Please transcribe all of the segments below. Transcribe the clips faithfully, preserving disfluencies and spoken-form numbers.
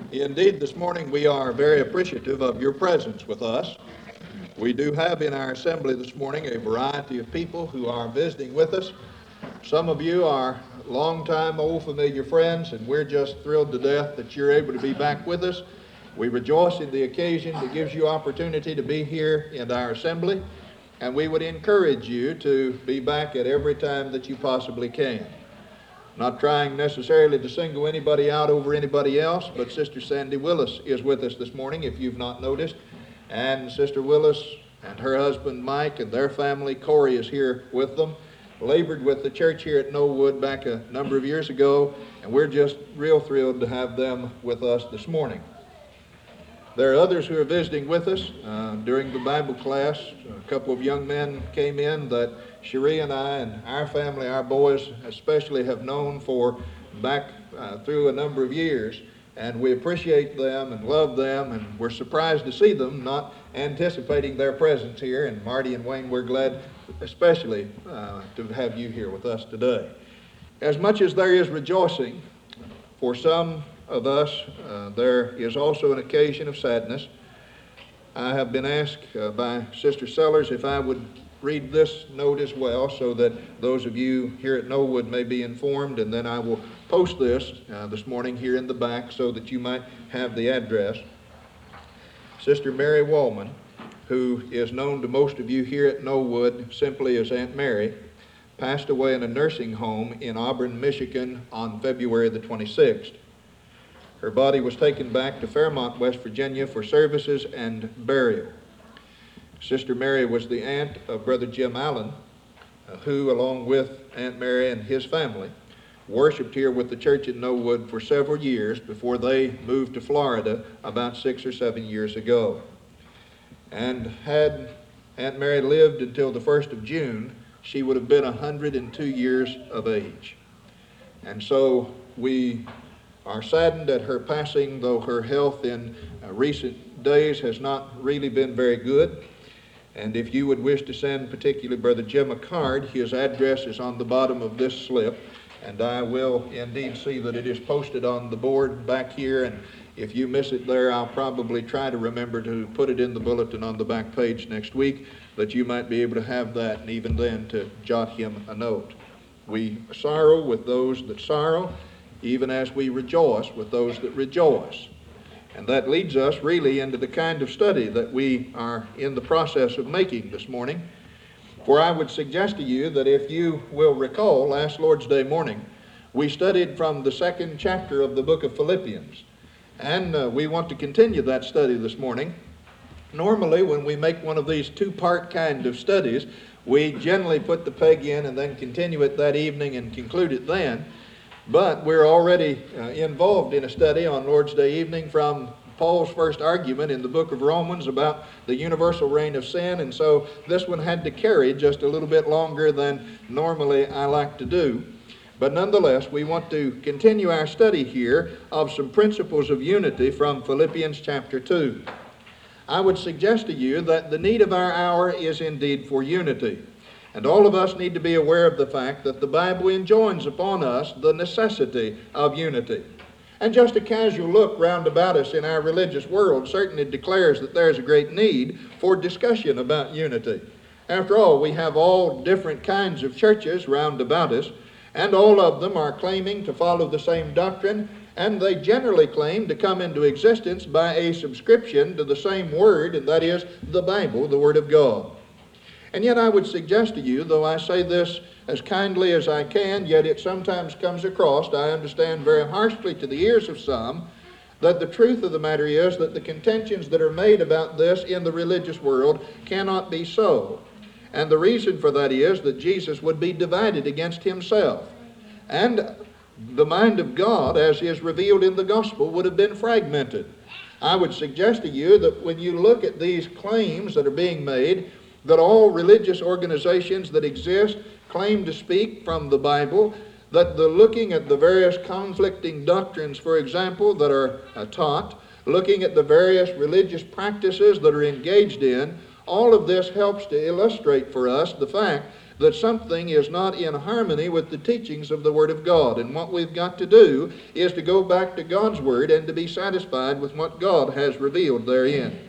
Indeed, this morning we are very appreciative of your presence with us. We do have in our assembly this morning a variety of people who are visiting with us. Some of you are longtime old familiar friends, and we're just thrilled to death that you're able to be back with us. We rejoice in the occasion that gives you opportunity to be here in our assembly, and we would encourage you to be back at every time that you possibly can. Not trying necessarily to single anybody out over anybody else, but Sister Sandy Willis is with us this morning, if you've not noticed. And Sister Willis and her husband Mike and their family, Corey, is here with them. Labored with the church here at Knollwood back a number of years ago, and we're just real thrilled to have them with us this morning. There are others who are visiting with us. Uh, during the Bible class, a couple of young men came in that Cherie and I and our family, our boys especially, have known for back uh, through a number of years. And we appreciate them and love them, and we're surprised to see them, not anticipating their presence here. And Marty and Wayne, we're glad especially uh, to have you here with us today. As much as there is rejoicing, for some of us, uh, there is also an occasion of sadness. I have been asked uh, by Sister Sellers if I would read this note as well, so that those of you here at Knollwood may be informed, and then I will post this uh, this morning here in the back so that you might have the address. Sister Mary Wallman, who is known to most of you here at Knollwood simply as Aunt Mary, passed away in a nursing home in Auburn, Michigan on February the twenty-sixth. Her body was taken back to Fairmont, West Virginia for services and burial. Sister Mary was the aunt of Brother Jim Allen, uh, who, along with Aunt Mary and his family, worshiped here with the church at Knollwood for several years before they moved to Florida about six or seven years ago. And had Aunt Mary lived until the first of June, she would have been one hundred two years of age. And so we are saddened at her passing, though her health in uh, recent days has not really been very good. And if you would wish to send particularly Brother Jim a card, his address is on the bottom of this slip, and I will indeed see that it is posted on the board back here, and if you miss it there, I'll probably try to remember to put it in the bulletin on the back page next week, that you might be able to have that, and even then to jot him a note. We sorrow with those that sorrow, even as we rejoice with those that rejoice. And that leads us really into the kind of study that we are in the process of making this morning. For I would suggest to you that if you will recall, last Lord's Day morning, we studied from the second chapter of the book of Philippians. And uh, we want to continue that study this morning. Normally, when we make one of these two-part kind of studies, we generally put the peg in and then continue it that evening and conclude it then. But we're already uh, involved in a study on Lord's Day evening from Paul's first argument in the book of Romans about the universal reign of sin, and so this one had to carry just a little bit longer than normally I like to do. But nonetheless, we want to continue our study here of some principles of unity from Philippians chapter two. I would suggest to you that the need of our hour is indeed for unity. And all of us need to be aware of the fact that the Bible enjoins upon us the necessity of unity. And just a casual look round about us in our religious world certainly declares that there is a great need for discussion about unity. After all, we have all different kinds of churches round about us, and all of them are claiming to follow the same doctrine, and they generally claim to come into existence by a subscription to the same word, and that is the Bible, the Word of God. And yet I would suggest to you, though I say this as kindly as I can, yet it sometimes comes across, I understand, very harshly to the ears of some, that the truth of the matter is that the contentions that are made about this in the religious world cannot be so. And the reason for that is that Jesus would be divided against himself. And the mind of God, as is revealed in the gospel, would have been fragmented. I would suggest to you that when you look at these claims that are being made, that all religious organizations that exist claim to speak from the Bible, that the looking at the various conflicting doctrines, for example, that are uh, taught, looking at the various religious practices that are engaged in, all of this helps to illustrate for us the fact that something is not in harmony with the teachings of the Word of God. And what we've got to do is to go back to God's Word and to be satisfied with what God has revealed therein.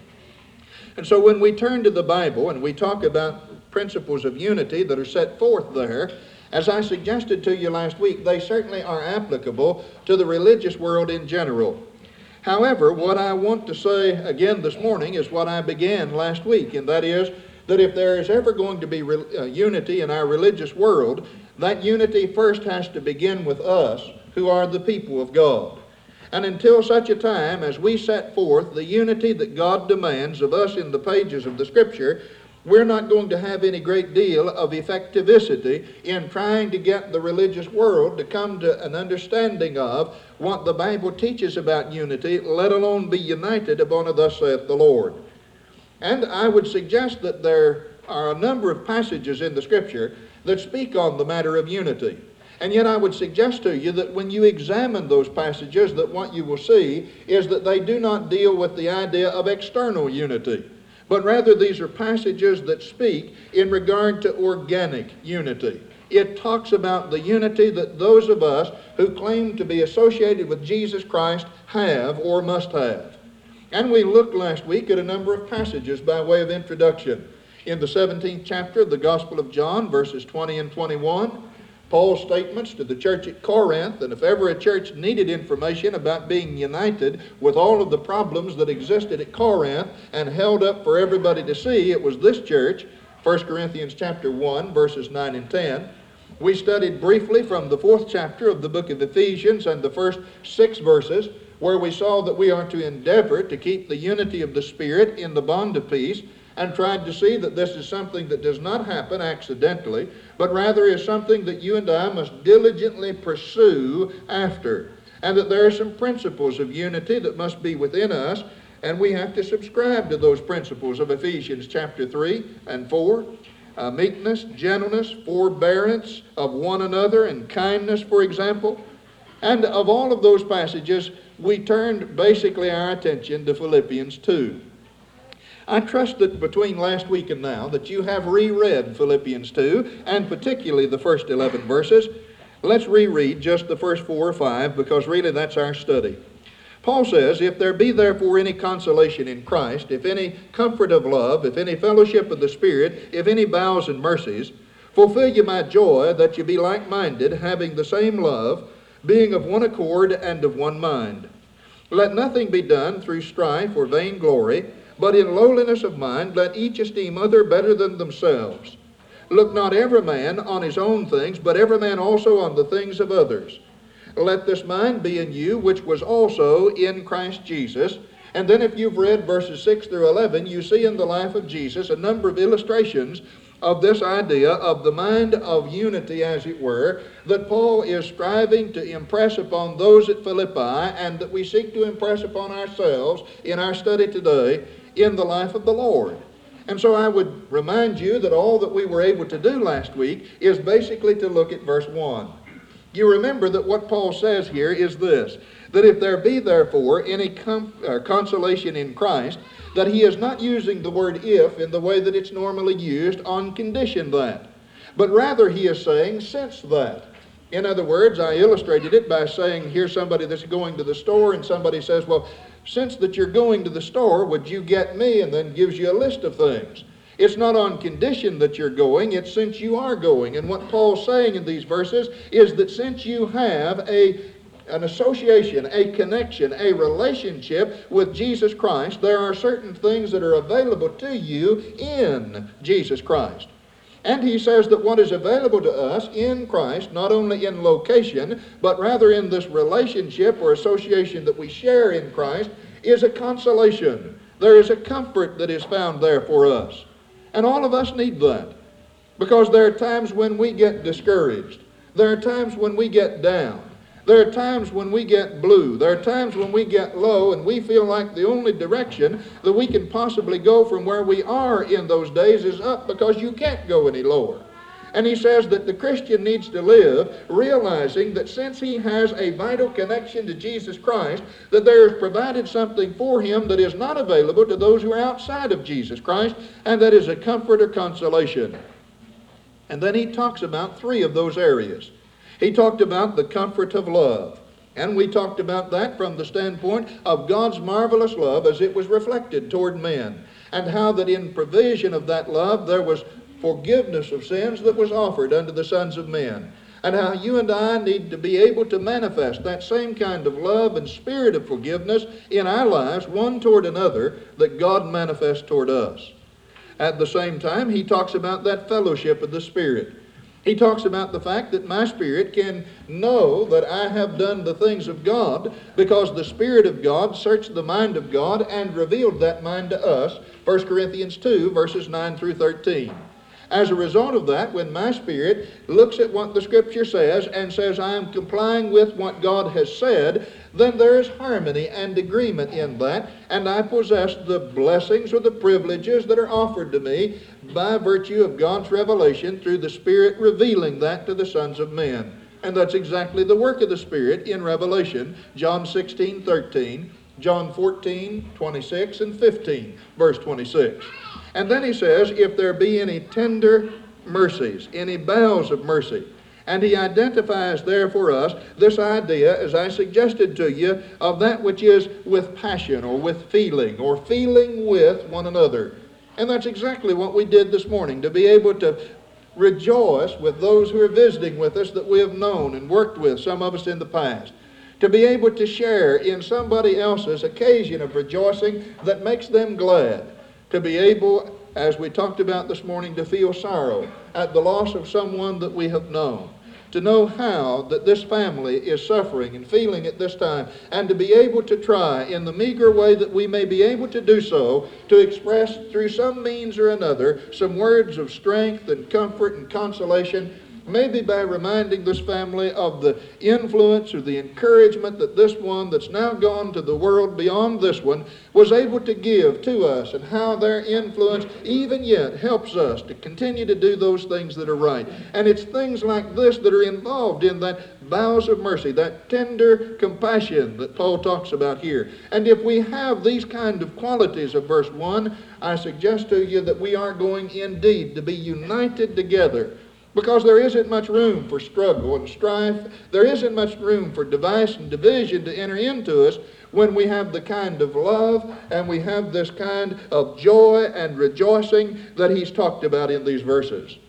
And so when we turn to the Bible and we talk about principles of unity that are set forth there, as I suggested to you last week, they certainly are applicable to the religious world in general. However, what I want to say again this morning is what I began last week, and that is that if there is ever going to be re- uh, unity in our religious world, that unity first has to begin with us, who are the people of God. And until such a time as we set forth the unity that God demands of us in the pages of the Scripture, we're not going to have any great deal of effectivity in trying to get the religious world to come to an understanding of what the Bible teaches about unity, let alone be united upon a thus saith the Lord. And I would suggest that there are a number of passages in the Scripture that speak on the matter of unity. And yet I would suggest to you that when you examine those passages, that what you will see is that they do not deal with the idea of external unity, but rather these are passages that speak in regard to organic unity. It talks about the unity that those of us who claim to be associated with Jesus Christ have or must have. And we looked last week at a number of passages by way of introduction. In the seventeenth chapter of the Gospel of John, verses twenty and twenty-one, Paul's statements to the church at Corinth, and if ever a church needed information about being united with all of the problems that existed at Corinth and held up for everybody to see, it was this church. First Corinthians chapter one, verses nine and ten. We studied briefly from the fourth chapter of the book of Ephesians and the first six verses, where we saw that we are to endeavor to keep the unity of the Spirit in the bond of peace, and tried to see that this is something that does not happen accidentally, but rather is something that you and I must diligently pursue after, and that there are some principles of unity that must be within us, and we have to subscribe to those principles of Ephesians chapter three and four. Uh, meekness, gentleness, forbearance of one another, and kindness, for example. And of all of those passages, we turned basically our attention to Philippians two. I trust that between last week and now that you have reread Philippians two, and particularly the first eleven verses. Let's reread just the first four or five, because really that's our study. Paul says, "If there be therefore any consolation in Christ, if any comfort of love, if any fellowship of the Spirit, if any bowels and mercies, fulfill ye my joy, that ye be like-minded, having the same love, being of one accord and of one mind. Let nothing be done through strife or vainglory, but in lowliness of mind let each esteem other better than themselves. Look not every man on his own things, but every man also on the things of others. Let this mind be in you, which was also in Christ Jesus." And then if you've read verses six through eleven, you see in the life of Jesus a number of illustrations of this idea of the mind of unity, as it were, that Paul is striving to impress upon those at Philippi, and that we seek to impress upon ourselves in our study today in the life of the Lord. And so I would remind you that all that we were able to do last week is basically to look at verse one. You remember that what Paul says here is this, that if there be therefore any com- uh, consolation in Christ, that he is not using the word if in the way that it's normally used on condition that, but rather he is saying since that. In other words, I illustrated it by saying here's somebody that's going to the store, and somebody says, well, since that you're going to the store, would you get me? And then gives you a list of things. It's not on condition that you're going, it's since you are going. And what Paul's saying in these verses is that since you have a, an association, a connection, a relationship with Jesus Christ, there are certain things that are available to you in Jesus Christ. And he says that what is available to us in Christ, not only in location, but rather in this relationship or association that we share in Christ, is a consolation. There is a comfort that is found there for us. And all of us need that, because there are times when we get discouraged. There are times when we get down. There are times when we get blue. There are times when we get low, and we feel like the only direction that we can possibly go from where we are in those days is up, because you can't go any lower. And he says that the Christian needs to live realizing that since he has a vital connection to Jesus Christ, that there is provided something for him that is not available to those who are outside of Jesus Christ, and that is a comfort or consolation. And then he talks about three of those areas. He talked about the comfort of love. And we talked about that from the standpoint of God's marvelous love as it was reflected toward men. And how that in provision of that love there was forgiveness of sins that was offered unto the sons of men. And how you and I need to be able to manifest that same kind of love and spirit of forgiveness in our lives, one toward another, that God manifests toward us. At the same time, he talks about that fellowship of the Spirit. He talks about the fact that my spirit can know that I have done the things of God because the Spirit of God searched the mind of God and revealed that mind to us. First Corinthians two, verses nine through thirteen. As a result of that, when my spirit looks at what the Scripture says and says I am complying with what God has said, then there is harmony and agreement in that, and I possess the blessings or the privileges that are offered to me by virtue of God's revelation through the Spirit revealing that to the sons of men. And that's exactly the work of the Spirit in Revelation, John sixteen, thirteen, John fourteen, twenty-six, and fifteen, verse twenty-six. And then he says, if there be any tender mercies, any bowels of mercy. And he identifies there for us this idea, as I suggested to you, of that which is with passion or with feeling or feeling with one another. And that's exactly what we did this morning, to be able to rejoice with those who are visiting with us that we have known and worked with, some of us in the past. To be able to share in somebody else's occasion of rejoicing that makes them glad. To be able, as we talked about this morning, to feel sorrow at the loss of someone that we have known. To know how that this family is suffering and feeling at this time, and to be able to try in the meager way that we may be able to do so, to express through some means or another some words of strength and comfort and consolation, maybe by reminding this family of the influence or the encouragement that this one that's now gone to the world beyond this one was able to give to us, and how their influence even yet helps us to continue to do those things that are right. And it's things like this that are involved in that bowels of mercy, that tender compassion that Paul talks about here. And if we have these kind of qualities of verse one, I suggest to you that we are going indeed to be united together. Because there isn't much room for struggle and strife. There isn't much room for device and division to enter into us when we have the kind of love and we have this kind of joy and rejoicing that he's talked about in these verses.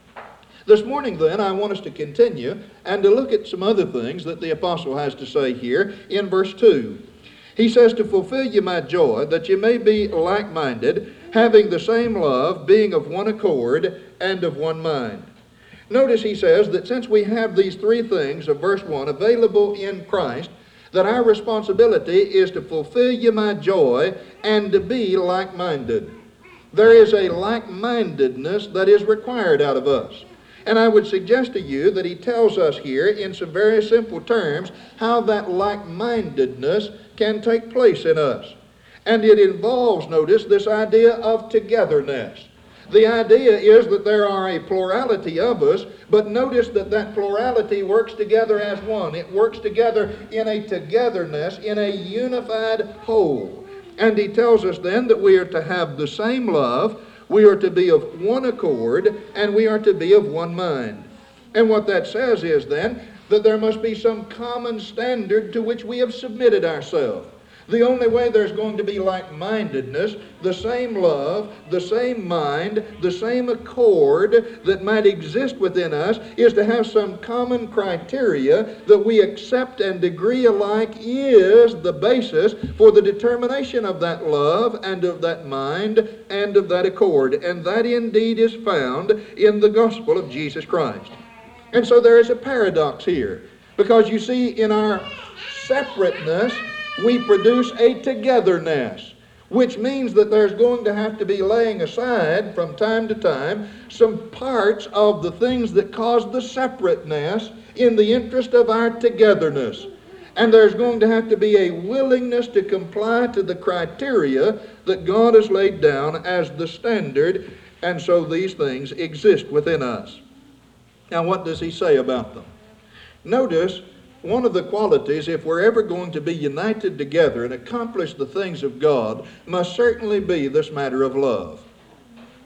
This morning then, I want us to continue and to look at some other things that the apostle has to say here in verse two. He says, to fulfill you my joy, that you may be like-minded, having the same love, being of one accord and of one mind. Notice he says that since we have these three things of verse one available in Christ, that our responsibility is to fulfill you my joy and to be like-minded. There is a like-mindedness that is required out of us. And I would suggest to you that he tells us here in some very simple terms how that like-mindedness can take place in us. And it involves, notice, this idea of togetherness. The idea is that there are a plurality of us, but notice that that plurality works together as one. It works together in a togetherness, in a unified whole. And he tells us then that we are to have the same love, we are to be of one accord, and we are to be of one mind. And what that says is then that there must be some common standard to which we have submitted ourselves. The only way there's going to be like-mindedness, the same love, the same mind, the same accord that might exist within us is to have some common criteria that we accept and agree alike is the basis for the determination of that love and of that mind and of that accord. And that indeed is found in the gospel of Jesus Christ. And so there is a paradox here, because you see, in our separateness, we produce a togetherness, which means that there's going to have to be laying aside from time to time some parts of the things that cause the separateness in the interest of our togetherness. And there's going to have to be a willingness to comply to the criteria that God has laid down as the standard, and so these things exist within us. Now, what does he say about them? Notice, one of the qualities, if we're ever going to be united together and accomplish the things of God, must certainly be this matter of love.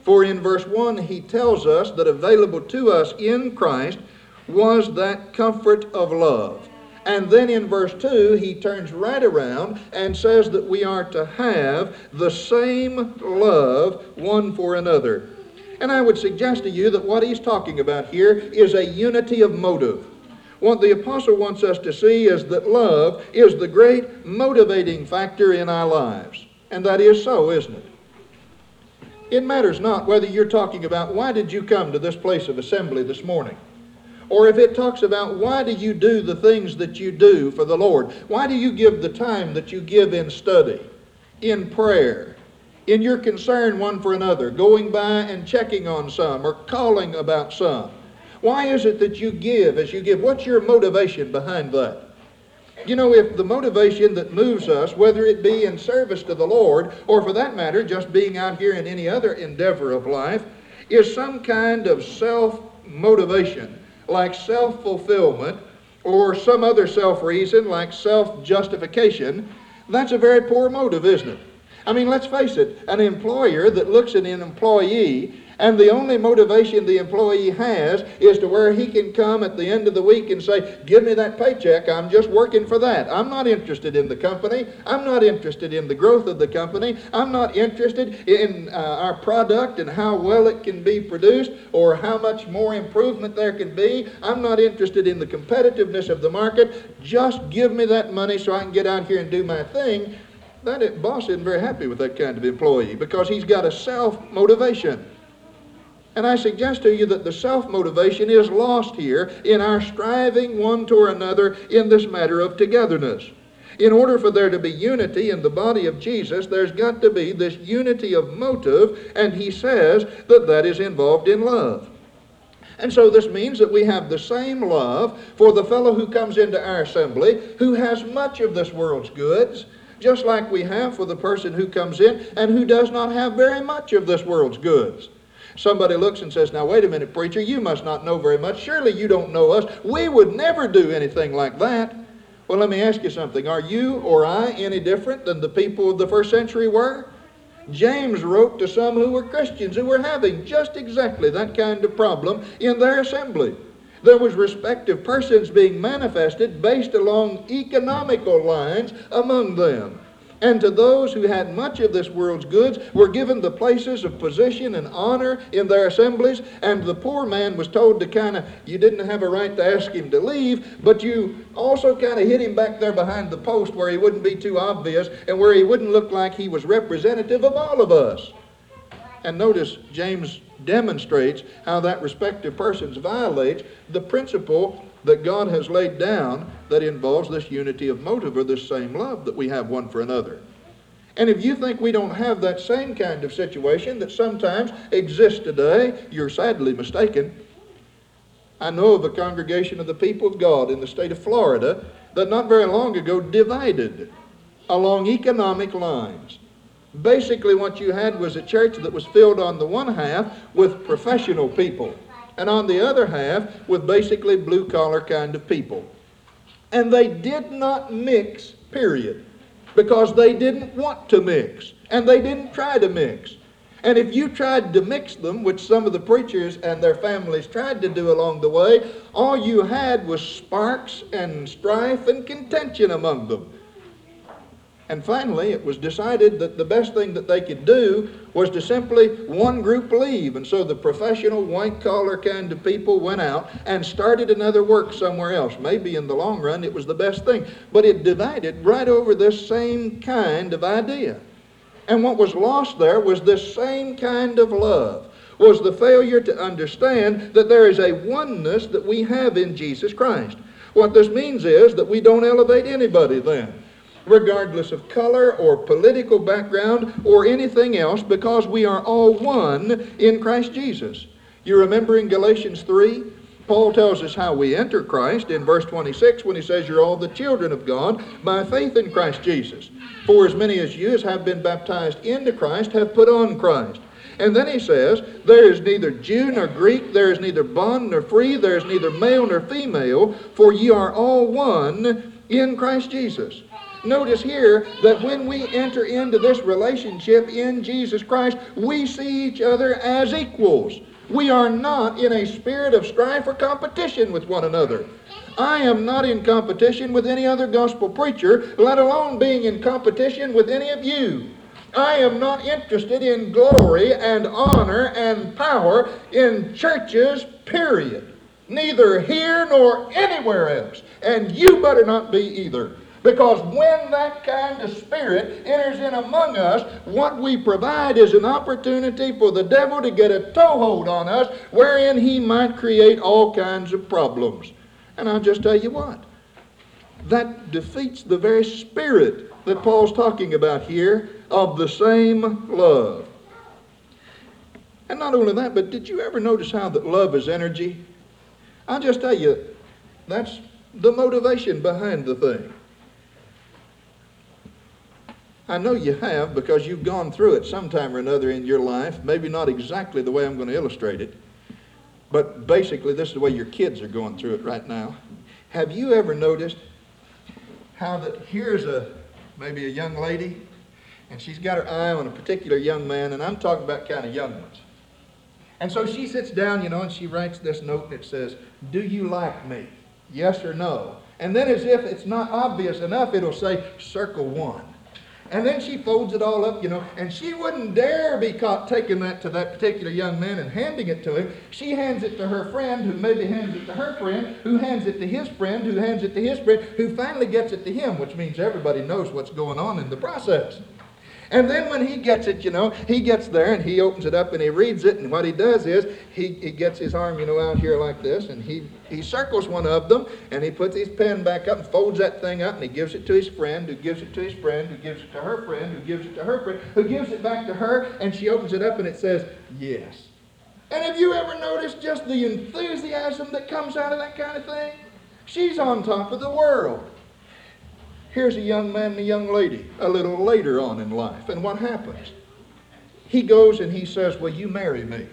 For in verse one, he tells us that available to us in Christ was that comfort of love. And then in verse two, he turns right around and says that we are to have the same love one for another. And I would suggest to you that what he's talking about here is a unity of motive. What the apostle wants us to see is that love is the great motivating factor in our lives. And that is so, isn't it? It matters not whether you're talking about why did you come to this place of assembly this morning, or if it talks about why do you do the things that you do for the Lord. Why do you give the time that you give in study, in prayer, in your concern one for another, going by and checking on some or calling about some? Why is it that you give as you give? What's your motivation behind that? You know, if the motivation that moves us, whether it be in service to the Lord, or for that matter, just being out here in any other endeavor of life, is some kind of self-motivation, like self-fulfillment, or some other self-reason, like self-justification, that's a very poor motive, isn't it? I mean, let's face it, an employer that looks at an employee and the only motivation the employee has is to where he can come at the end of the week and say, give me that paycheck, I'm just working for that. I'm not interested in the company. I'm not interested in the growth of the company. I'm not interested in uh, our product and how well it can be produced or how much more improvement there can be. I'm not interested in the competitiveness of the market. Just give me that money so I can get out here and do my thing. That boss isn't very happy with that kind of employee because he's got a self-motivation. And I suggest to you that the self-motivation is lost here in our striving one toward another in this matter of togetherness. In order for there to be unity in the body of Jesus, there's got to be this unity of motive, and he says that that is involved in love. And so this means that we have the same love for the fellow who comes into our assembly, who has much of this world's goods, just like we have for the person who comes in and who does not have very much of this world's goods. Somebody looks and says, now wait a minute, preacher, you must not know very much. Surely you don't know us. We would never do anything like that. Well, let me ask you something. Are you or I any different than the people of the first century were? James wrote to some who were Christians who were having just exactly that kind of problem in their assembly. There was respective persons being manifested based along economical lines among them. And to those who had much of this world's goods were given the places of position and honor in their assemblies, and the poor man was told to kind of, you didn't have a right to ask him to leave, but you also kind of hid him back there behind the post where he wouldn't be too obvious and where he wouldn't look like he was representative of all of us. And notice James demonstrates how that respective persons violates the principle that God has laid down that involves this unity of motive or this same love that we have one for another. And if you think we don't have that same kind of situation that sometimes exists today, you're sadly mistaken. I know of a congregation of the people of God in the state of Florida that not very long ago divided along economic lines. Basically what you had was a church that was filled on the one half with professional people, and on the other half with basically blue-collar kind of people. And they did not mix, period, because they didn't want to mix, and they didn't try to mix. And if you tried to mix them, which some of the preachers and their families tried to do along the way, all you had was sparks and strife and contention among them. And finally, it was decided that the best thing that they could do was to simply one group leave. And so the professional, white-collar kind of people went out and started another work somewhere else. Maybe in the long run it was the best thing. But it divided right over this same kind of idea. And what was lost there was this same kind of love, was the failure to understand that there is a oneness that we have in Jesus Christ. What this means is that we don't elevate anybody then, regardless of color or political background or anything else, because we are all one in Christ Jesus. You remember in Galatians three, Paul tells us how we enter Christ in verse twenty-six when he says, you're all the children of God by faith in Christ Jesus. For as many as you as have been baptized into Christ have put on Christ. And then he says, there is neither Jew nor Greek, there is neither bond nor free, there is neither male nor female, for ye are all one in Christ Jesus. Notice here that when we enter into this relationship in Jesus Christ, we see each other as equals. We are not in a spirit of strife or competition with one another. I am not in competition with any other gospel preacher, let alone being in competition with any of you. I am not interested in glory and honor and power in churches, period. Neither here nor anywhere else. And you better not be either. Because when that kind of spirit enters in among us, what we provide is an opportunity for the devil to get a toehold on us, wherein he might create all kinds of problems. And I'll just tell you what, that defeats the very spirit that Paul's talking about here of the same love. And not only that, but did you ever notice how that love is energy? I'll just tell you, that's the motivation behind the thing. I know you have, because you've gone through it sometime or another in your life. Maybe not exactly the way I'm going to illustrate it, but basically this is the way your kids are going through it right now. Have you ever noticed how that here's a maybe a young lady, and she's got her eye on a particular young man, and I'm talking about kind of young ones. And so she sits down, you know, and she writes this note, and it says, "Do you like me? Yes or no?" And then as if it's not obvious enough, it'll say, "Circle one." And then she folds it all up, you know, and she wouldn't dare be caught taking that to that particular young man and handing it to him. She hands it to her friend, who maybe hands it to her friend, who hands it to his friend, who hands it to his friend, who finally gets it to him, which means everybody knows what's going on in the process. And then when he gets it, you know, he gets there and he opens it up and he reads it, and what he does is he, he gets his arm, you know, out here like this, and he, he circles one of them, and he puts his pen back up and folds that thing up, and he gives it to his friend, who gives it to his friend, who gives it to her friend, who gives it to her friend, who gives it back to her, and she opens it up and it says, "Yes." And have you ever noticed just the enthusiasm that comes out of that kind of thing? She's on top of the world. Here's a young man and a young lady a little later on in life. And what happens? He goes and he says, "Will you marry me?"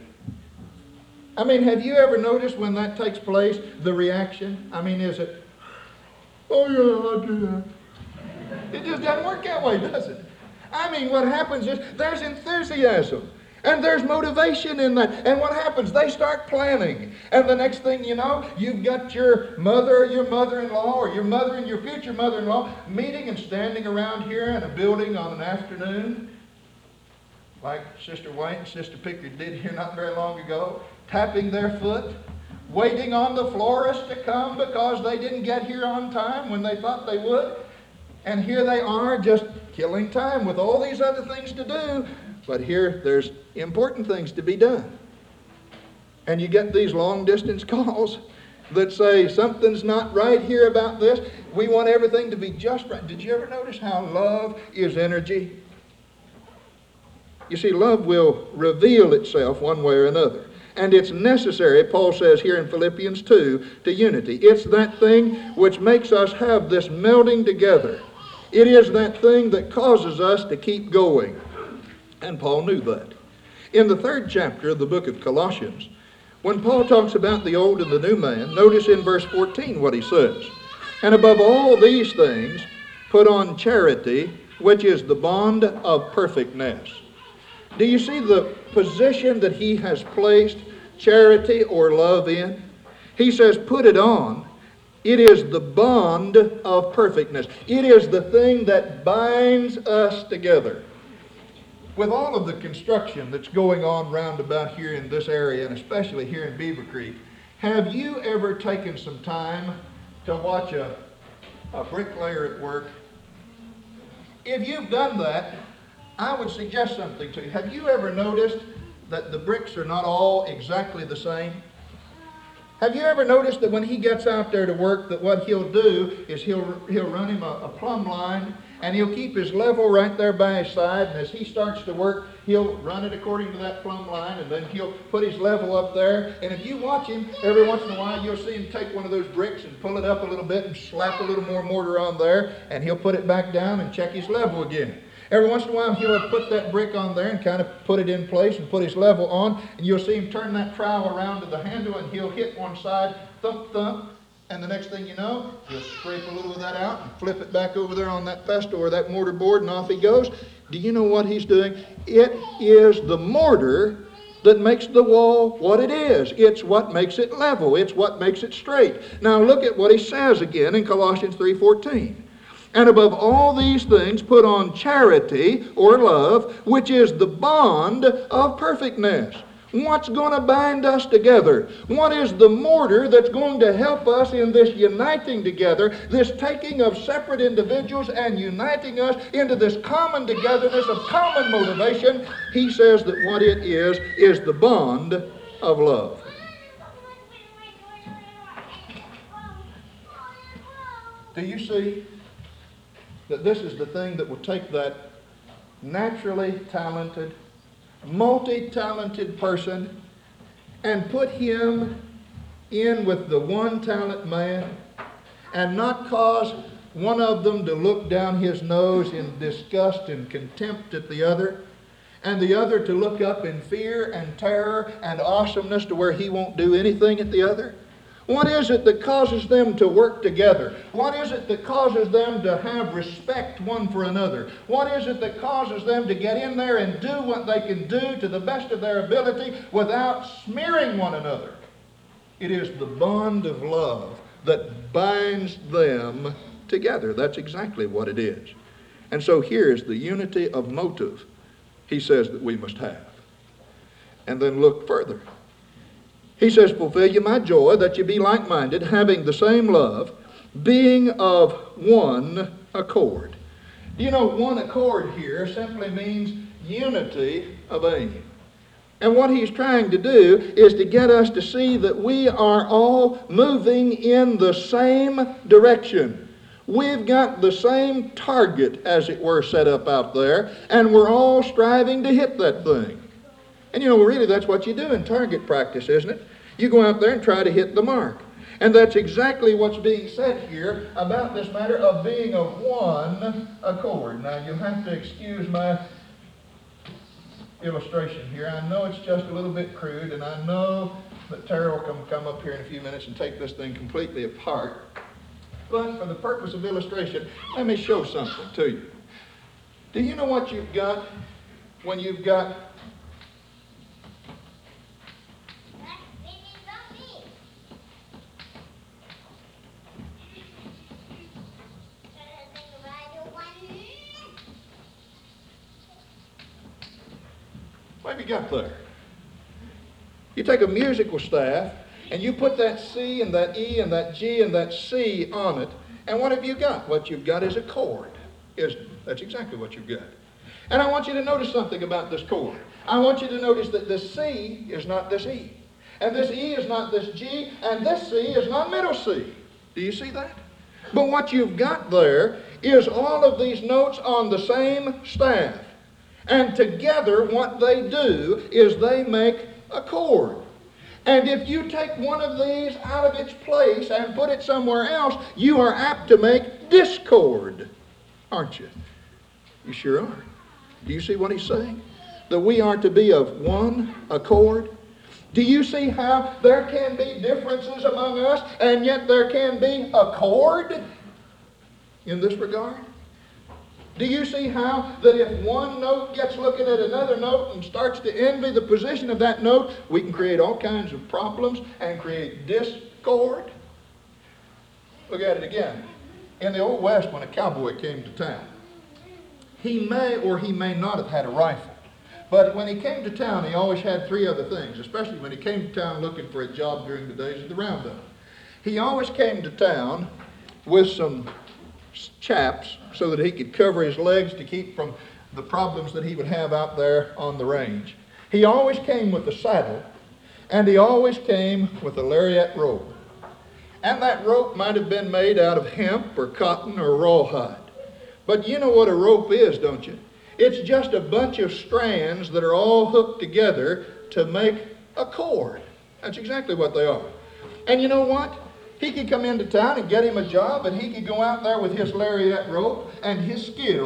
I mean, have you ever noticed when that takes place, the reaction? I mean, is it, "Oh yeah, I'll do that"? It just doesn't work that way, does it? I mean, what happens is there's enthusiasm. And there's motivation in that. And what happens? They start planning. And the next thing you know, you've got your mother or your mother-in-law or your mother and your future mother-in-law meeting and standing around here in a building on an afternoon, like Sister White and Sister Pickard did here not very long ago, tapping their foot, waiting on the florist to come because they didn't get here on time when they thought they would. And here they are just killing time with all these other things to do. But here, there's important things to be done. And you get these long-distance calls that say, "Something's not right here about this. We want everything to be just right." Did you ever notice how love is energy? You see, love will reveal itself one way or another. And it's necessary, Paul says here in Philippians two, to unity. It's that thing which makes us have this melding together. It is that thing that causes us to keep going. And Paul knew that. In the third chapter of the book of Colossians, when Paul talks about the old and the new man, notice in verse fourteen what he says. "And above all these things, put on charity, which is the bond of perfectness." Do you see the position that he has placed charity or love in? He says, put it on. It is the bond of perfectness. It is the thing that binds us together. With all of the construction that's going on round about here in this area, and especially here in Beaver Creek, have you ever taken some time to watch a, a bricklayer at work? If you've done that, I would suggest something to you. Have you ever noticed that the bricks are not all exactly the same? Have you ever noticed that when he gets out there to work, that what he'll do is he'll, he'll run him a, a plumb line, and he'll keep his level right there by his side, and as he starts to work, he'll run it according to that plumb line, and then he'll put his level up there. And if you watch him, every once in a while, you'll see him take one of those bricks and pull it up a little bit and slap a little more mortar on there, and he'll put it back down and check his level again. Every once in a while, he'll put that brick on there and kind of put it in place and put his level on, and you'll see him turn that trowel around to the handle, and he'll hit one side, thump, thump, And the next thing you know, he'll scrape a little of that out and flip it back over there on that pestle or that mortar board, and off he goes. Do you know what he's doing? It is the mortar that makes the wall what it is. It's what makes it level. It's what makes it straight. Now look at what he says again in Colossians three fourteen. And above all these things put on charity or love, which is the bond of perfectness. What's going to bind us together? What is the mortar that's going to help us in this uniting together, this taking of separate individuals and uniting us into this common togetherness of common motivation? He says that what it is, is the bond of love. Do you see that this is the thing that will take that naturally talented, multi-talented person and put him in with the one talent man and not cause one of them to look down his nose in disgust and contempt at the other, and the other to look up in fear and terror and awesomeness to where he won't do anything at the other? What is it that causes them to work together? What is it that causes them to have respect one for another? What is it that causes them to get in there and do what they can do to the best of their ability without smearing one another? It is the bond of love that binds them together. That's exactly what it is. And so here's the unity of motive he says that we must have. And then look further. He says, fulfill you my joy, that you be like-minded, having the same love, being of one accord. You know, one accord here simply means unity of aim. And what he's trying to do is to get us to see that we are all moving in the same direction. We've got the same target, as it were, set up out there, and we're all striving to hit that thing. And you know, really that's what you do in target practice, isn't it? You go out there and try to hit the mark. And that's exactly what's being said here about this matter of being of one accord. Now, you'll have to excuse my illustration here. I know it's just a little bit crude, and I know that Terry will come, come up here in a few minutes and take this thing completely apart. But for the purpose of illustration, let me show something to you. Do you know what you've got when you've got what have you got there? You take a musical staff and you put that C and that E and that G and that C on it, and what have you got? What you've got is a chord. Is that's exactly what you've got. And I want you to notice something about this chord. I want you to notice that this C is not this E, and this E is not this G, and this C is not middle C. Do you see that? But what you've got there is all of these notes on the same staff. And together what they do is they make a chord. And if you take one of these out of its place and put it somewhere else, you are apt to make discord, aren't you? You sure are. Do you see what he's saying? That we are to be of one accord. Do you see how there can be differences among us and yet there can be accord in this regard? Do you see how that if one note gets looking at another note and starts to envy the position of that note, we can create all kinds of problems and create discord? Look at it again. In the Old West, when a cowboy came to town, he may or he may not have had a rifle. But when he came to town, he always had three other things, especially when he came to town looking for a job during the days of the roundup. He always came to town with some chaps so that he could cover his legs to keep from the problems that he would have out there on the range. He always came with a saddle, and he always came with a lariat rope. And that rope might have been made out of hemp or cotton or rawhide. But you know what a rope is, don't you? It's just a bunch of strands that are all hooked together to make a cord. That's exactly what they are. And you know what? He could come into town and get him a job, and he could go out there with his lariat rope and his skill,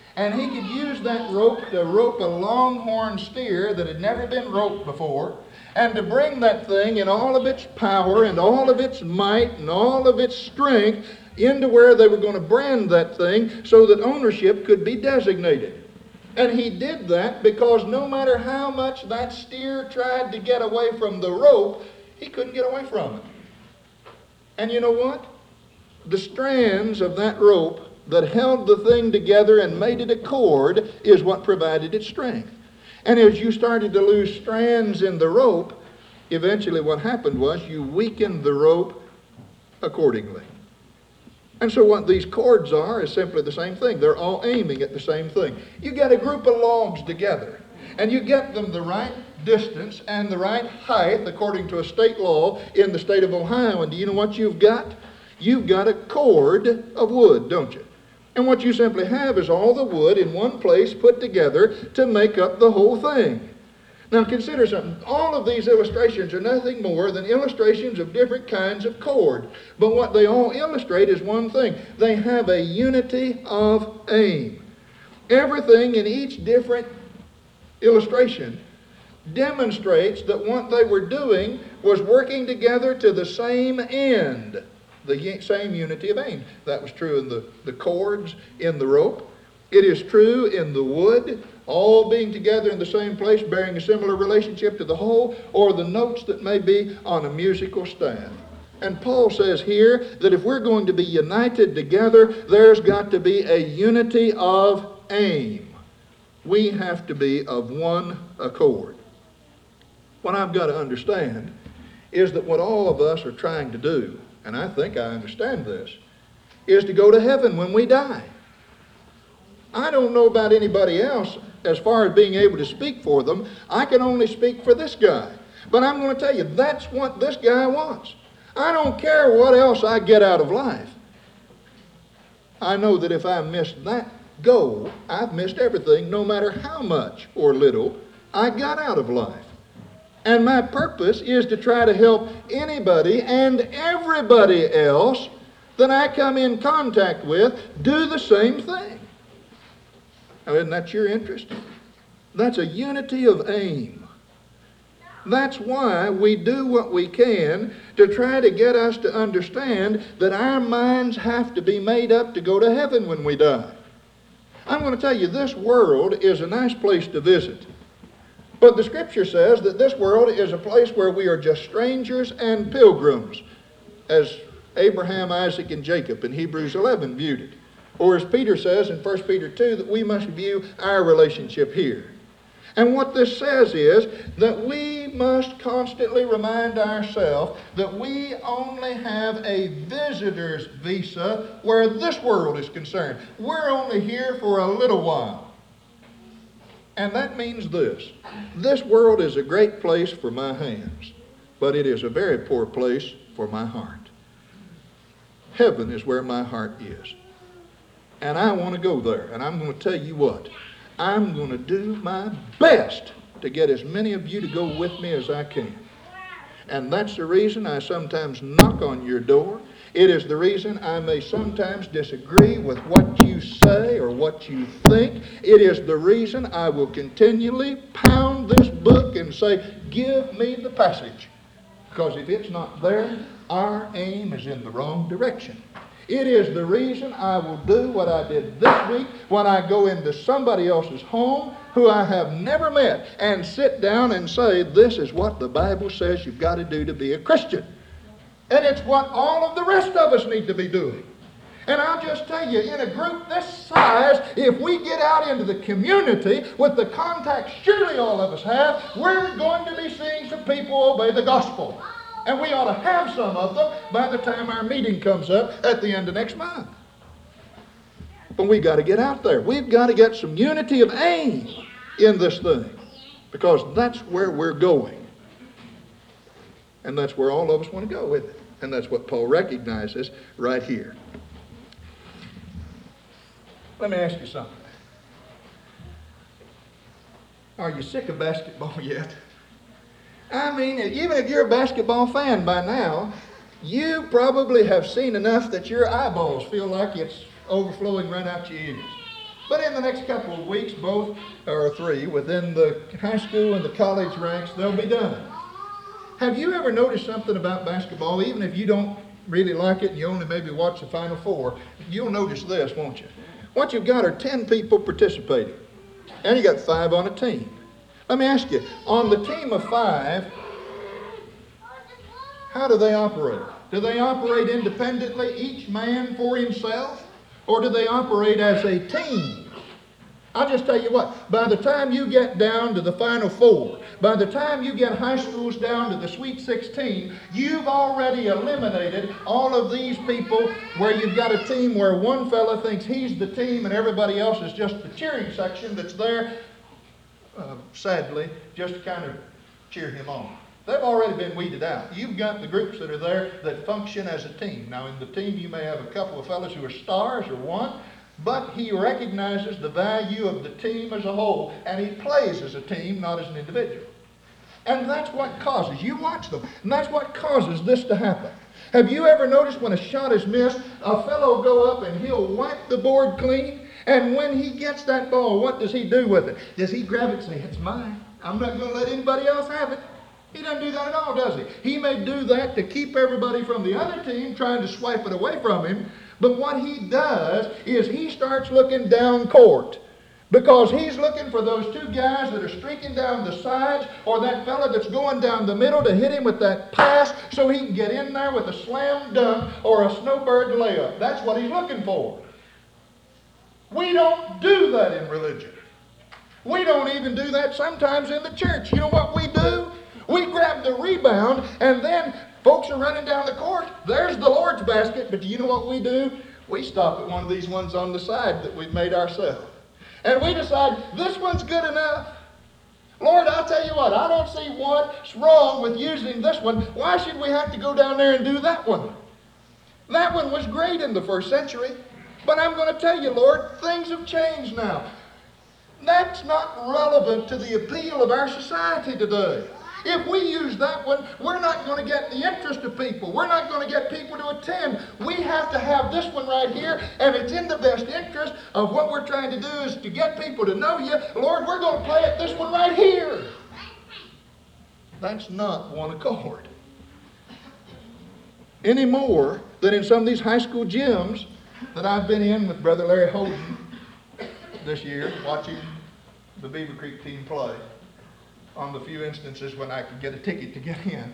And he could use that rope to rope a longhorn steer that had never been roped before, and to bring that thing in all of its power and all of its might and all of its strength into where they were going to brand that thing so that ownership could be designated. And he did that because no matter how much that steer tried to get away from the rope, he couldn't get away from it. And you know what? The strands of that rope that held the thing together and made it a cord is what provided its strength. And as you started to lose strands in the rope, eventually what happened was you weakened the rope accordingly. And so what these cords are is simply the same thing. They're all aiming at the same thing. You get a group of logs together, and you get them the right distance and the right height according to a state law in the state of Ohio. And do you know what you've got? You've got a cord of wood, don't you? And what you simply have is all the wood in one place put together to make up the whole thing. Now consider something. All of these illustrations are nothing more than illustrations of different kinds of cord. But what they all illustrate is one thing. They have a unity of aim. Everything in each different illustration demonstrates that what they were doing was working together to the same end. The same unity of aim. That was true in the, the cords in the rope. It is true in the wood, all being together in the same place, bearing a similar relationship to the whole, or the notes that may be on a musical staff. And Paul says here that if we're going to be united together, there's got to be a unity of aim. We have to be of one accord. What I've got to understand is that what all of us are trying to do, and I think I understand this, is to go to heaven when we die. I don't know about anybody else as far as being able to speak for them. I can only speak for this guy. But I'm going to tell you, that's what this guy wants. I don't care what else I get out of life. I know that if I miss that goal, I've missed everything, no matter how much or little I got out of life. And my purpose is to try to help anybody and everybody else that I come in contact with do the same thing. Now, isn't that your interest? That's a unity of aim. That's why we do what we can to try to get us to understand that our minds have to be made up to go to heaven when we die. I'm going to tell you, this world is a nice place to visit. But the Scripture says that this world is a place where we are just strangers and pilgrims, as Abraham, Isaac, and Jacob in Hebrews eleven viewed it. Or as Peter says in First Peter two, that we must view our relationship here. And what this says is that we must constantly remind ourselves that we only have a visitor's visa where this world is concerned. We're only here for a little while. And that means this. This world is a great place for my hands, but it is a very poor place for my heart. Heaven is where my heart is. And I want to go there. And I'm going to tell you what. I'm going to do my best to get as many of you to go with me as I can. And that's the reason I sometimes knock on your door. It is the reason I may sometimes disagree with what you say or what you think. It is the reason I will continually pound this book and say, give me the passage. Because if it's not there, our aim is in the wrong direction. It is the reason I will do what I did this week when I go into somebody else's home who I have never met and sit down and say, this is what the Bible says you've got to do to be a Christian. And it's what all of the rest of us need to be doing. And I'll just tell you, in a group this size, if we get out into the community with the contacts surely all of us have, we're going to be seeing some people obey the gospel. And we ought to have some of them by the time our meeting comes up at the end of next month. But we've got to get out there. We've got to get some unity of aim in this thing. Because that's where we're going. And that's where all of us want to go with it. And that's what Paul recognizes right here. Let me ask you something. Are you sick of basketball yet? I mean, even if you're a basketball fan by now, you probably have seen enough that your eyeballs feel like it's overflowing right out your ears. But in the the next couple of weeks, both or three, within the high school and the college ranks, they'll be done. Have you ever noticed something about basketball, even if you don't really like it and you only maybe watch the Final Four, you'll notice this, won't you? What you've got are ten people participating, and you got five on a team. Let me ask you, on the team of five, how do they operate? Do they operate independently, each man for himself, or do they operate as a team? I'll just tell you what, by the time you get down to the Final Four, by the time you get high schools down to the Sweet sixteen, you've already eliminated all of these people where you've got a team where one fella thinks he's the team and everybody else is just the cheering section that's there, uh, sadly, just to kind of cheer him on. They've already been weeded out. You've got the groups that are there that function as a team. Now, in the team, you may have a couple of fellas who are stars or one, but he recognizes the value of the team as a whole, and he plays as a team, not as an individual. And that's what causes, you watch them, and that's what causes this to happen. Have you ever noticed when a shot is missed, a fellow will go up and he'll wipe the board clean, and when he gets that ball, what does he do with it? Does he grab it and say, it's mine, I'm not going to let anybody else have it? He doesn't do that at all, does he? He may do that to keep everybody from the other team trying to swipe it away from him, but what he does is he starts looking down court, because he's looking for those two guys that are streaking down the sides, or that fella that's going down the middle to hit him with that pass so he can get in there with a slam dunk or a snowbird layup. That's what he's looking for. We don't do that in religion. We don't even do that sometimes in the church. You know what we do? We grab the rebound, and then folks are running down the court. There's the Lord's basket, but do you know what we do? We stop at one of these ones on the side that we've made ourselves. And we decide, this one's good enough. Lord, I'll tell you what, I don't see what's wrong with using this one. Why should we have to go down there and do that one? That one was great in the first century, but I'm going to tell you, Lord, things have changed now. That's not relevant to the appeal of our society today. If we use that one, we're not going to get the interest of people. We're not going to get people to attend. We have to have this one right here, and it's in the best interest of what we're trying to do is to get people to know you. Lord, we're going to play at this one right here. That's not one accord. Any more than in some of these high school gyms that I've been in with Brother Larry Holden this year, watching the Beaver Creek team play. On the few instances when I could get a ticket to get in.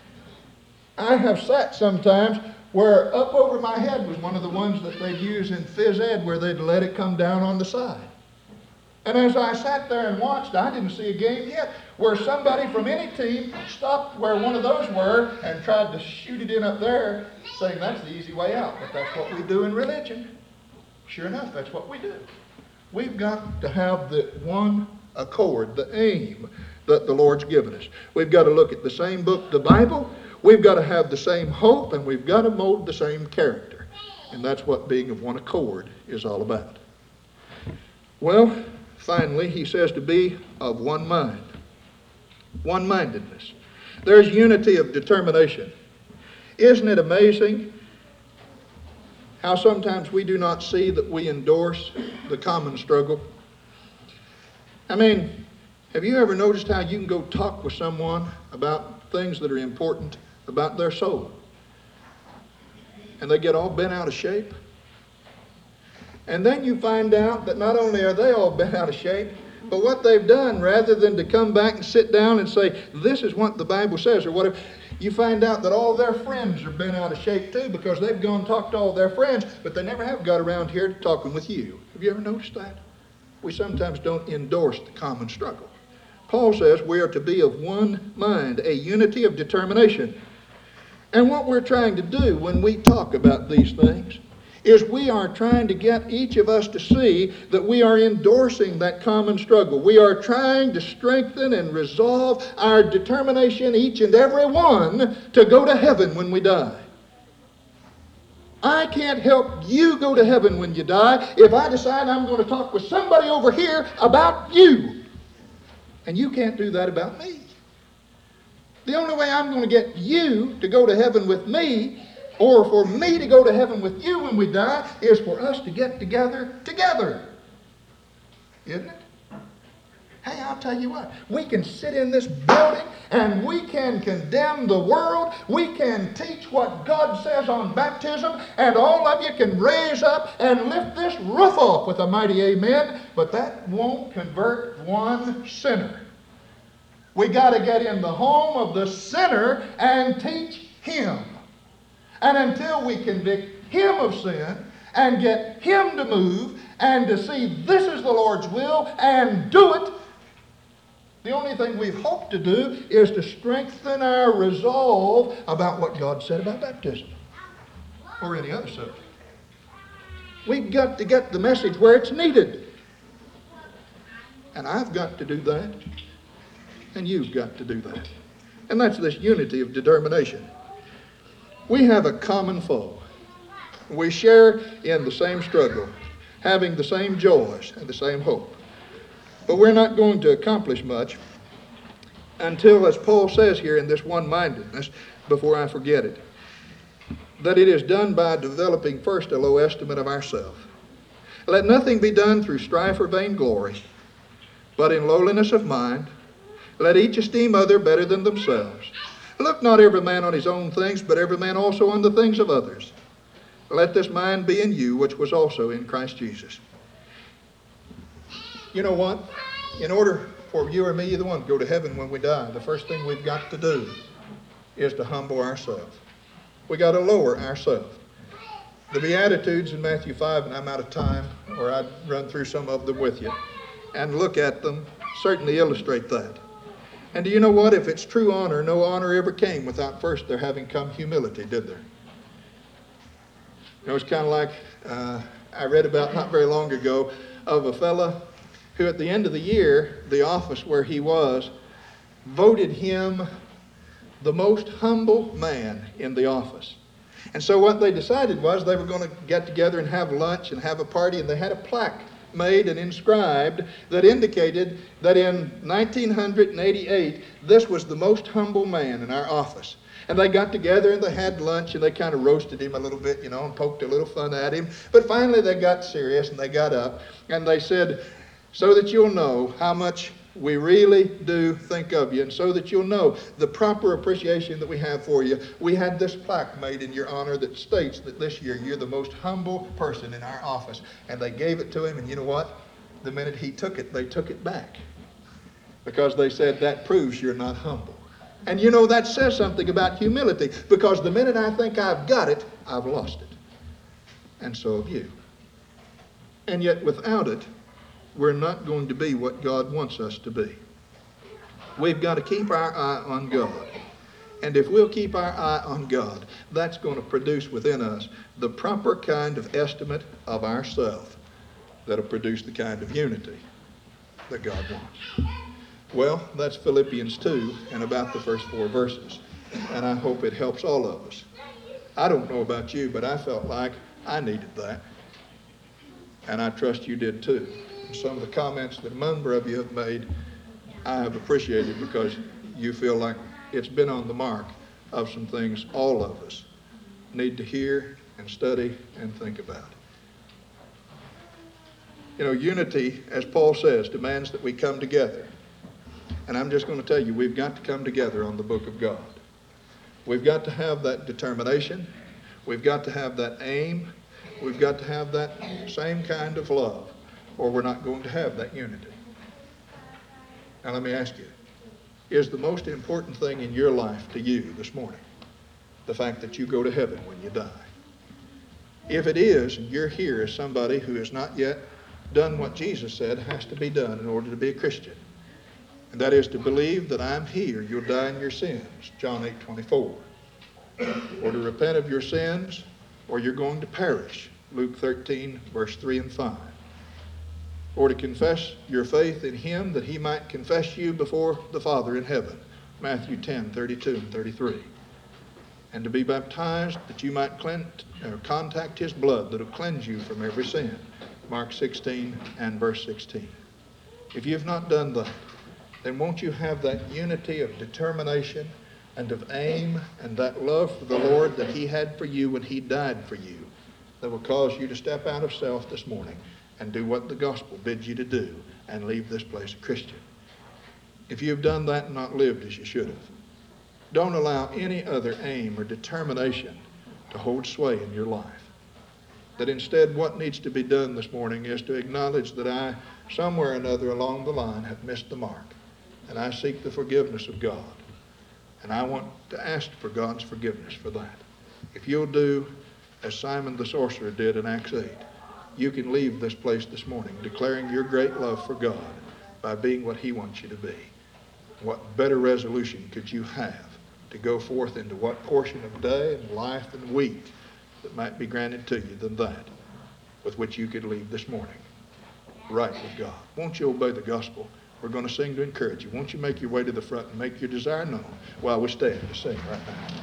I have sat sometimes where up over my head was one of the ones that they'd use in phys ed where they'd let it come down on the side. And as I sat there and watched, I didn't see a game yet where somebody from any team stopped where one of those were and tried to shoot it in up there, saying that's the easy way out. But that's what we do in religion. Sure enough, that's what we do. We've got to have the one accord, the aim that the Lord's given us. We've got to look at the same book, the Bible. We've got to have the same hope, and we've got to mold the same character. And that's what being of one accord is all about. Well, finally, he says to be of one mind. One-mindedness. There's unity of determination. Isn't it amazing how sometimes we do not see that we endorse the common struggle? I mean, have you ever noticed how you can go talk with someone about things that are important about their soul, and they get all bent out of shape? And then you find out that not only are they all bent out of shape, but what they've done, rather than to come back and sit down and say, this is what the Bible says, or whatever, you find out that all their friends are bent out of shape too, because they've gone and talked to all their friends, but they never have got around here to talking with you. Have you ever noticed that? We sometimes don't endorse the common struggle. Paul says we are to be of one mind, a unity of determination. And what we're trying to do when we talk about these things is we are trying to get each of us to see that we are endorsing that common struggle. We are trying to strengthen and resolve our determination, each and every one, to go to heaven when we die. I can't help you go to heaven when you die if I decide I'm going to talk with somebody over here about you. And you can't do that about me. The only way I'm going to get you to go to heaven with me, or for me to go to heaven with you when we die, is for us to get together together. isn't it? Hey, I'll tell you what, we can sit in this building and we can condemn the world. We can teach what God says on baptism, and all of you can raise up and lift this roof off with a mighty amen, but that won't convert one sinner. We got to get in the home of the sinner and teach him. And until we convict him of sin and get him to move and to see this is the Lord's will and do it, the only thing we've hoped to do is to strengthen our resolve about what God said about baptism or any other subject. We've got to get the message where it's needed. And I've got to do that. And you've got to do that. And that's this unity of determination. We have a common foe. We share in the same struggle, having the same joys and the same hope. But we're not going to accomplish much until, as Paul says here in this one-mindedness, before I forget it, that it is done by developing first a low estimate of ourselves. Let nothing be done through strife or vainglory, but in lowliness of mind. Let each esteem other better than themselves. Look not every man on his own things, but every man also on the things of others. Let this mind be in you, which was also in Christ Jesus. You know what? In order for you or me, either one, to go to heaven when we die, the first thing we've got to do is to humble ourselves. We got to lower ourselves. The Beatitudes in Matthew five, and I'm out of time, or I'd run through some of them with you, and look at them, certainly illustrate that. And do you know what? If it's true honor, no honor ever came without first there having come humility, did there? You know, it's kind of like uh, I read about not very long ago of a fella who at the end of the year, the office where he was, voted him the most humble man in the office. And so what they decided was they were going to get together and have lunch and have a party, and they had a plaque made and inscribed that indicated that in nineteen eighty-eight, this was the most humble man in our office. And they got together and they had lunch and they kind of roasted him a little bit, you know, and poked a little fun at him. But finally they got serious and they got up and they said, so that you'll know how much we really do think of you, and so that you'll know the proper appreciation that we have for you, we had this plaque made in your honor that states that this year you're the most humble person in our office. And they gave it to him, and you know what? The minute he took it, they took it back. Because they said, that proves you're not humble. And you know, that says something about humility, because the minute I think I've got it, I've lost it. And so have you. And yet without it, we're not going to be what God wants us to be. We've got to keep our eye on God. And if we'll keep our eye on God, that's going to produce within us the proper kind of estimate of ourselves that'll produce the kind of unity that God wants. Well, that's Philippians two and about the first four verses. And I hope it helps all of us. I don't know about you, but I felt like I needed that. And I trust you did too. Some of the comments that a number of you have made, I have appreciated, because you feel like it's been on the mark of some things all of us need to hear and study and think about. You know, unity, as Paul says, demands that we come together. And I'm just going to tell you, we've got to come together on the book of God. We've got to have that determination. We've got to have that aim. We've got to have that same kind of love, or we're not going to have that unity. Now let me ask you, is the most important thing in your life to you this morning the fact that you go to heaven when you die? If it is, and you're here as somebody who has not yet done what Jesus said has to be done in order to be a Christian, and that is to believe that I'm here, you'll die in your sins, John eight twenty-four, or to repent of your sins, or you're going to perish, Luke thirteen, verse three and five. Or to confess your faith in him that he might confess you before the Father in heaven, Matthew ten, thirty-two and thirty-three. And to be baptized that you might cleanse, or contact his blood that will cleanse you from every sin, Mark sixteen and verse sixteen. If you've not done that, then won't you have that unity of determination and of aim and that love for the Lord that he had for you when he died for you, that will cause you to step out of self this morning and do what the gospel bids you to do, and leave this place a Christian. If you've done that and not lived as you should have, don't allow any other aim or determination to hold sway in your life. That instead what needs to be done this morning is to acknowledge that I, somewhere or another along the line, have missed the mark. And I seek the forgiveness of God. And I want to ask for God's forgiveness for that. If you'll do as Simon the sorcerer did in Acts eight, you can leave this place this morning declaring your great love for God by being what he wants you to be. What better resolution could you have to go forth into what portion of day and life and week that might be granted to you than that with which you could leave this morning right with God? Won't you obey the gospel? We're going to sing to encourage you. Won't you make your way to the front and make your desire known while we stand to sing right now?